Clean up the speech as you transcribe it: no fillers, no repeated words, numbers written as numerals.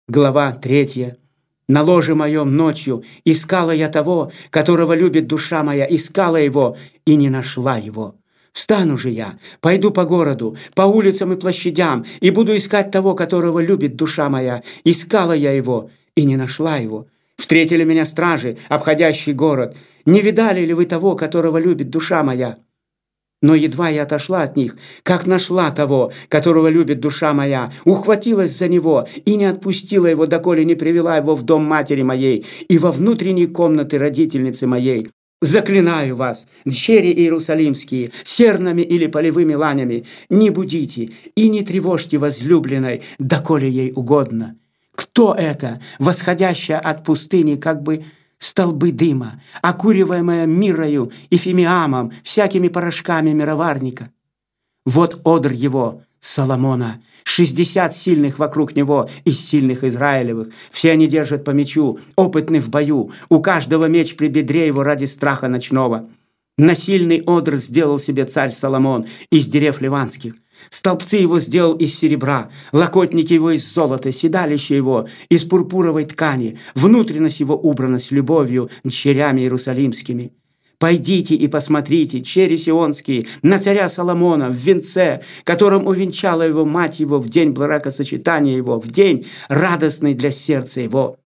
Глава 3. На ложе моем ночью искала я того, которого любит душа моя, искала его и не нашла его. Встану же я, пойду по городу, по улицам и площадям, и буду искать того, которого любит душа моя. Искала я его и не нашла его. Встретили меня стражи, обходящий город. Не видали ли вы того, которого любит душа моя? Но едва я отошла от них, как нашла того, которого любит душа моя, ухватилась за него и не отпустила его, доколе не привела его в дом матери моей и во внутренние комнаты родительницы моей. Заклинаю вас, дщери иерусалимские, сернами или полевыми ланями, не будите и не тревожьте возлюбленной, доколе ей угодно. Кто это, восходящая от пустыни, как бы столбы дыма, окуриваемая мирою и фимиамом, всякими порошками мироварника? Вот одр его, Соломона, 60 сильных вокруг него из сильных Израилевых. Все они держат по мечу, опытны в бою, у каждого меч при бедре его ради страха ночного. Насильный одр сделал себе царь Соломон из дерев ливанских. Столбцы его сделал из серебра, локотники его из золота, седалище его из пурпуровой ткани, внутренность его убрана с любовью дщерями иерусалимскими. Пойдите и посмотрите, чери сионские, на царя Соломона в венце, которым увенчала его мать его в день бракосочетания его, в день радостный для сердца его.